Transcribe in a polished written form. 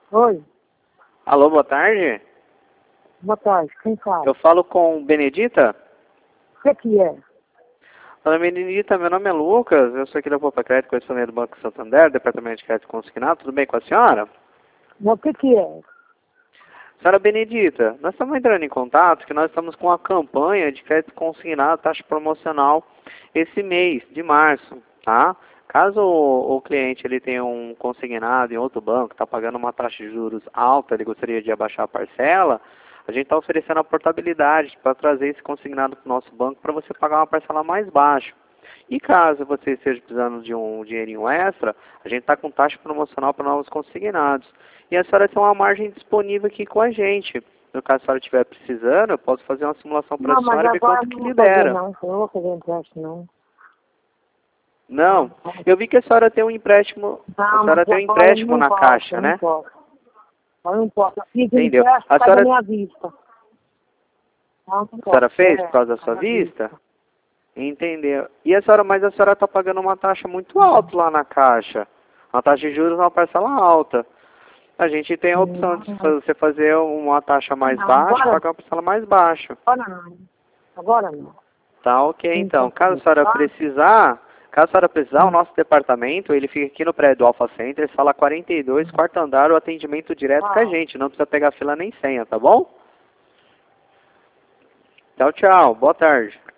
Oi, Alô, boa tarde. boa tarde. Quem fala? Eu falo com Benedita. O que é? Fala, Benedita, meu nome é Lucas, eu sou aqui da Poupa Crédito, correspondente do Banco Santander, Departamento de Crédito Consignado. Tudo bem com a senhora? Mas o que é? Senhora Benedita, nós estamos entrando em contato que nós estamos com a campanha de crédito consignado, taxa promocional, esse mês de março, tá? Caso o cliente ele tenha um consignado em outro banco, está pagando uma taxa de juros alta, ele gostaria de abaixar a parcela, a gente está oferecendo a portabilidade para trazer esse consignado para o nosso banco para você pagar uma parcela mais baixa. E caso você esteja precisando de um dinheirinho extra, a gente está com taxa promocional para novos consignados. E a senhora tem uma margem disponível aqui com a gente. No caso, a senhora estiver precisando, eu posso fazer uma simulação para a Não, mas senhora e ver agora quanto não que vou fazer libera. não. Eu não vou fazer empréstimo não. Não, Não, eu vi que a senhora tem um empréstimo, a não, senhora mas tem um agora eu empréstimo não na posso, Caixa, eu não né? posso. Eu não posso. Eu fiz o Entendeu? empréstimo A por causa da senhora, minha vista. Não, não a senhora posso. fez por É, causa da por sua causa da vista? vista. Entendeu? E a senhora, mas a senhora está pagando uma taxa muito alta lá na Caixa. Uma taxa de juros, uma parcela alta. A gente tem a opção de você fazer uma taxa mais Não, baixa e agora, pagar uma parcela mais baixa. agora não. Agora não. Tá ok, Não então. posso Caso a ver. senhora Tá? precisar, o nosso departamento, ele fica aqui no prédio do Alpha Center, sala 42, quarto andar, o atendimento direto com a Tá. gente. Não precisa pegar fila nem senha, tá bom? Tchau, tchau. Boa tarde.